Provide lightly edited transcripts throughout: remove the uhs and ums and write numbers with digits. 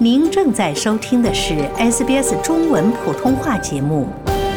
您正在收听的是 SBS 中文普通话节目。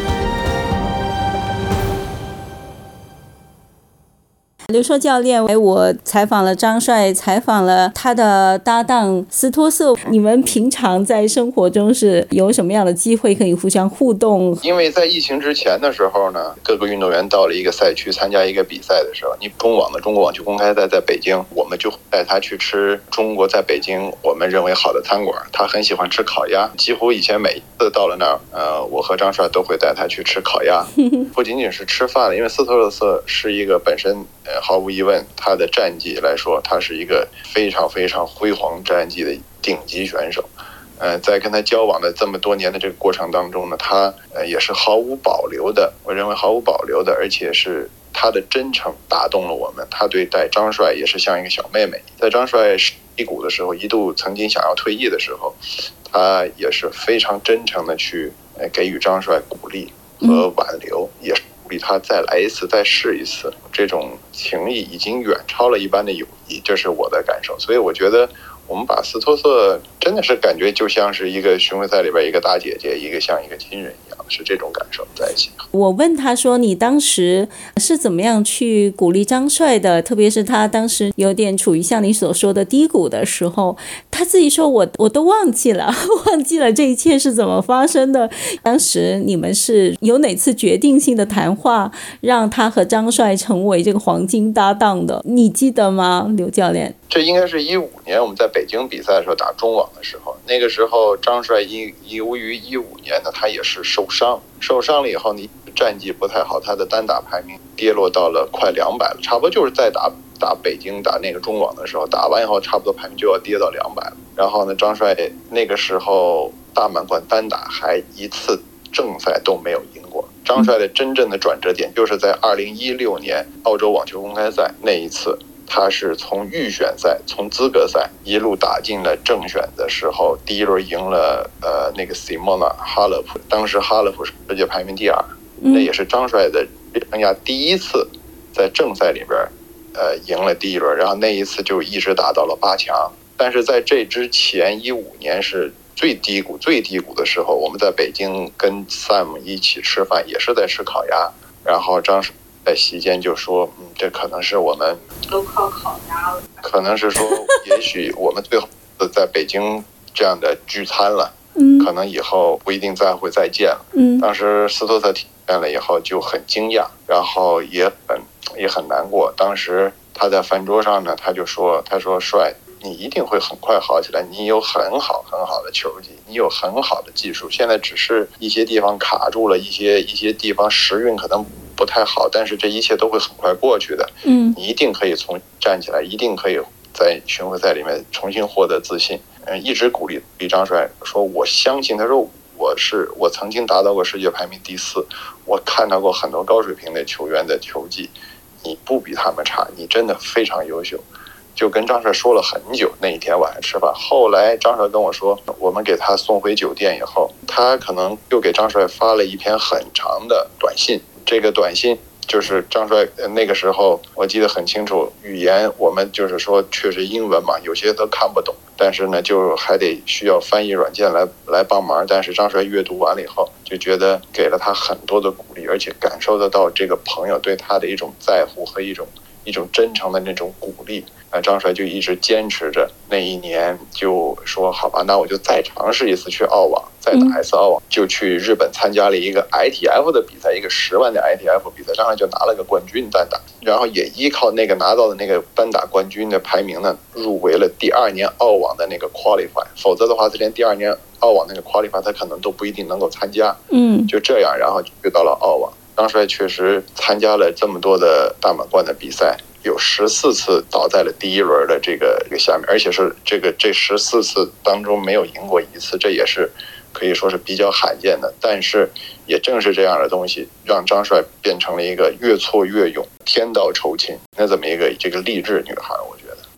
刘硕教练，我采访了张帅，采访了他的搭档斯托瑟。你们平常在生活中是有什么样的机会可以互相互动？ 因为在疫情之前的时候呢，各个运动员到了一个赛区参加一个比赛的时候，你中网的中国网球公开赛在北京，我们就带他去吃中国在北京我们认为好的餐馆。他很喜欢吃烤鸭，几乎以前每一次到了那儿，我和张帅都会带他去吃烤鸭。不仅仅是吃饭了，因为斯托瑟是一个本身毫无疑问，他的战绩来说，他是一个非常非常辉煌战绩的顶级选手。在跟他交往的这么多年的这个过程当中呢，他也是毫无保留的，我认为毫无保留的，而且是他的真诚打动了我们。他对待张帅也是像一个小妹妹。在张帅低谷的时候，一度曾经想要退役的时候，他也是非常真诚的去给予张帅鼓励和挽留，也是鼓励他再来一次，再试一次。这种情谊已经远超了一般的友谊，这是我的感受。所以我觉得我们把斯托瑟真的是感觉就像是一个巡回赛里边一个大姐姐，一个像一个亲人一样，是这种感受在一起。 我问他说，你当时是怎么样去鼓励张帅的？特别是他当时有点处于像你所说的低谷的时候，他自己说我都忘记了这一切是怎么发生的。当时你们是有哪次决定性的谈话让他和张帅成为这个黄金搭档的？你记得吗，刘教练？ 这应该是15年我们在北京比赛的时候打中网的时候，那个时候张帅由于15年呢，他也是受伤了以后，你战绩不太好，他的单打排名跌落到了快200了，差不多就是在打北京打那个中网的时候，打完以后差不多排名就要跌到200了。然后呢，张帅那个时候大满贯单打还一次正赛都没有赢过。张帅的真正的转折点就是在2016年澳洲网球公开赛那一次，他是从预选赛从资格赛一路打进了正选的时候，第一轮赢了那个 Simona Halep， 当时 Halep 是世界排名第2，那也是张帅的生涯第一次在正赛里边赢了第一轮，然后那一次就一直打到了8强。但是在这之前15年是最低谷的时候，我们在北京跟 Sam 一起吃饭，也是在吃烤鸭，然后张帅在席间就说这可能是我们都靠烤鸭了，可能是说也许我们最后在北京这样的聚餐了，可能以后不一定会再见了。当时斯托瑟听见了以后就很惊讶，然后也很难过。当时他在饭桌上呢，他说帅，你一定会很快好起来，你有很好的球技，你有很好的技术，现在只是一些地方卡住了，一些地方时运可能不太好，但是这一切都会很快过去的。你一定可以站起来，一定可以在巡回赛里面重新获得自信。一直鼓励张帅说，我相信，他说我曾经达到过世界排名第4，我看到过很多高水平的球员的球技，你不比他们差，你真的非常优秀。就跟张帅说了很久，那一天晚上吃饭。后来张帅跟我说，我们给他送回酒店以后，他可能又给张帅发了一篇很长的短信。这个短信就是张帅那个时候我记得很清楚，语言我们就是说确实英文嘛，有些都看不懂，但是呢就还得需要翻译软件来帮忙。但是张帅阅读完了以后，就觉得给了他很多的鼓励，而且感受得到这个朋友对他的一种在乎和一种真诚的那种鼓励。张帅就一直坚持着，那一年就说好吧，那我就再尝试一次去澳网，再打一次澳网，就去日本参加了一个 ITF 的比赛，一个10万的 ITF 比赛，张帅就拿了个冠军单打，然后也依靠那个拿到的那个单打冠军的排名呢，入围了第2年澳网的那个 qualify， 否则的话，他连第2年澳网那个 qualify 他可能都不一定能够参加。就这样，然后就到了澳网。张帅确实参加了这么多的大满贯的比赛，有14次倒在了第一轮的这个下面，而且是这14次当中没有赢过1次，这也是可以说是比较罕见的。但是也正是这样的东西，让张帅变成了一个越挫越勇、天道酬勤那这么一个这个励志女孩，我觉得。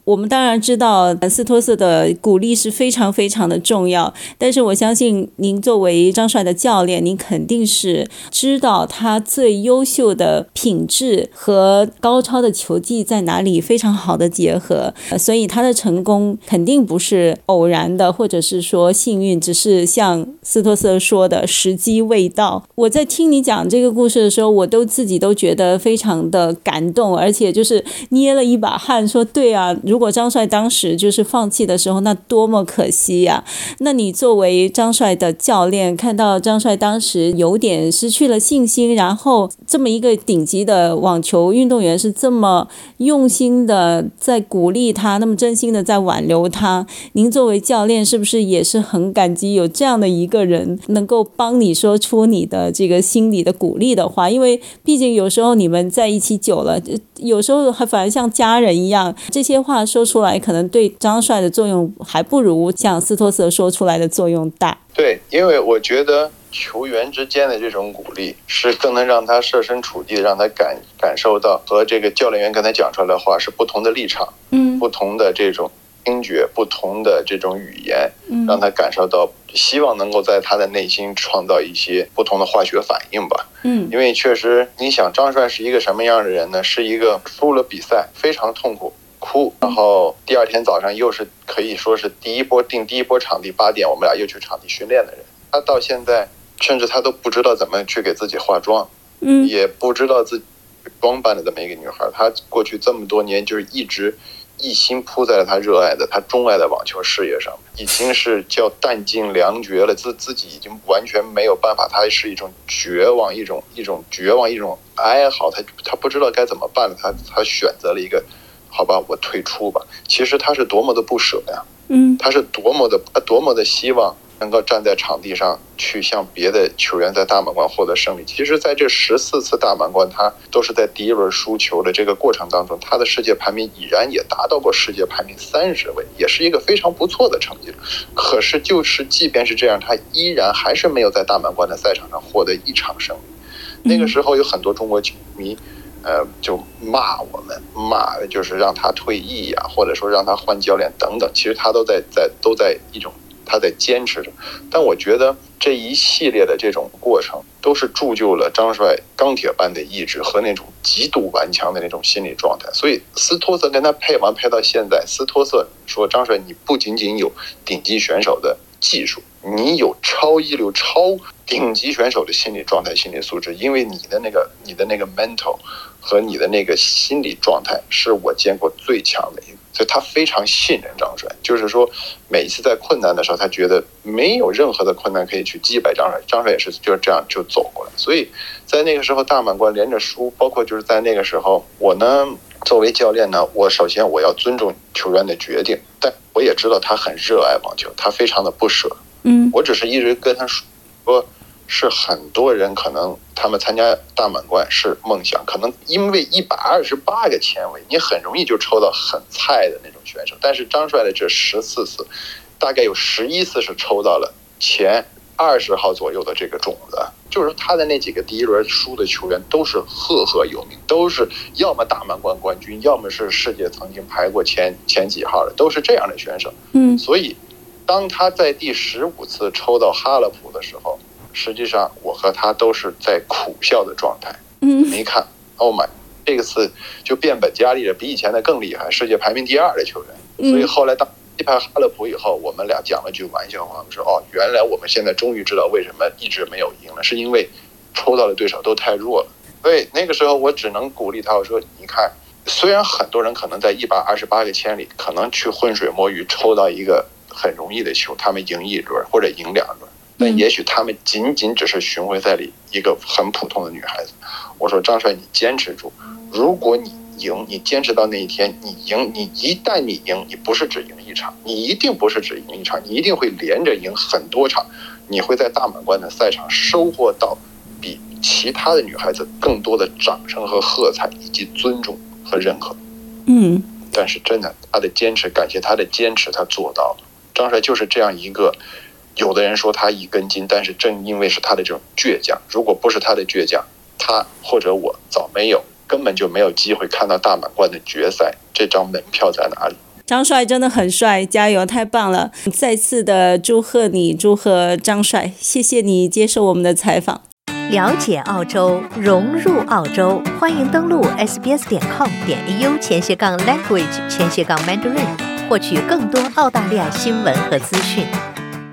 我们当然知道斯托瑟的鼓励是非常非常的重要，但是我相信您作为张帅的教练，您肯定是知道他最优秀的品质和高超的球技在哪里非常好的结合，所以他的成功肯定不是偶然的，或者是说幸运，只是像斯托瑟说的时机未到。我在听你讲这个故事的时候，我自己都觉得非常的感动，而且就是捏了一把汗，说对啊，如果张帅当时就是放弃的时候，那多么可惜呀。那你作为张帅的教练，看到张帅当时有点失去了信心，然后这么一个顶级的网球运动员是这么用心的在鼓励他，那么真心的在挽留他，您作为教练是不是也是很感激有这样的一个人能够帮你说出你的这个心里的鼓励的话？因为毕竟有时候你们在一起久了，有时候还反而像家人一样，这些话说出来可能对张帅的作用还不如像斯托瑟说出来的作用大。 对，因为我觉得球员之间的这种鼓励是更能让他设身处地，让他感受到和这个教练员跟他讲出来的话是不同的立场，不同的这种听觉，不同的这种语言，让他感受到，希望能够在他的内心创造一些不同的化学反应吧。因为确实你想张帅是一个什么样的人呢？是一个输了比赛非常痛苦哭，然后第二天早上又是可以说是定第一波场地8点，我们俩又去场地训练的人。他到现在甚至他都不知道怎么去给自己化妆，也不知道自己装扮的这么一个女孩。她过去这么多年就是一直一心扑在了他热爱的他钟爱的网球事业上，已经是叫弹尽粮绝了，自己已经完全没有办法，他是一种绝望，一种绝望，一种哀嚎，他不知道该怎么办了，他选择了一个好吧，我退出吧。其实他是多么的不舍呀，他是多么的希望能够站在场地上去向别的球员在大满贯获得胜利。其实在这14次大满贯，他都是在第一轮输球的这个过程当中，他的世界排名已然也达到过世界排名30位，也是一个非常不错的成绩。可是就是即便是这样，他依然还是没有在大满贯的赛场上获得一场胜利。那个时候有很多中国球迷就骂我们，骂就是让他退役呀，或者说让他换教练等等。其实他都在一种他在坚持着。但我觉得这一系列的这种过程都是铸就了张帅钢铁般的意志和那种极度顽强的那种心理状态。所以斯托瑟跟他配到现在，斯托瑟说张帅你不仅仅有顶级选手的技术，你有超一流超顶级选手的心理状态心理素质，因为你的那个 mental 和你的那个心理状态是我见过最强的一个。所以他非常信任张帅，就是说每一次在困难的时候，他觉得没有任何的困难可以去击败张帅，张帅也是就是这样就走过来。所以在那个时候大满贯连着输，包括就是在那个时候我呢作为教练呢，我首先我要尊重球员的决定，但我也知道他很热爱网球，他非常的不舍。我只是一直跟他说，是很多人可能他们参加大满贯是梦想，可能因为128个签位，你很容易就抽到很菜的那种选手。但是张帅的这14次，大概有11次是抽到了前20号左右的这个种子，就是他的那几个第一轮输的球员都是赫赫有名，都是要么大满贯冠军，要么是世界曾经排过前几号的，都是这样的选手。所以当他在第15次抽到哈勒普的时候，实际上我和他都是在苦笑的状态。你看Oh my， 这个次就变本加厉了，比以前的更厉害，世界排名第2的球员。所以后来当击败哈勒普以后，我们俩讲了句玩笑话，我们说原来我们现在终于知道为什么一直没有赢了，是因为抽到的对手都太弱了。所以那个时候我只能鼓励他，我说你看，虽然很多人可能在128个签里可能去浑水摸鱼抽到一个很容易的球，他们赢1轮或者赢2轮，但也许他们仅仅只是巡回赛里一个很普通的女孩子。我说张帅，你坚持住，如果你赢，你坚持到那一天，你赢，你一旦你赢，你不是只赢一场，你一定不是只赢一场，你一定会连着赢很多场，你会在大满贯的赛场收获到比其他的女孩子更多的掌声和喝彩，以及尊重和认可。但是真的他的坚持，感谢他的坚持，他做到了。张帅就是这样一个，有的人说他一根筋，但是正因为是他的这种倔强，如果不是他的倔强，他或者我根本就没有机会看到大满贯的决赛，这张门票在哪里？ 张帅真的很帅，加油，太棒了！再次的祝贺你，祝贺张帅，谢谢你接受我们的采访。 了解澳洲，融入澳洲，欢迎登录 sbs.com.au/language/Mandarin 获取更多澳大利亚新闻和资讯。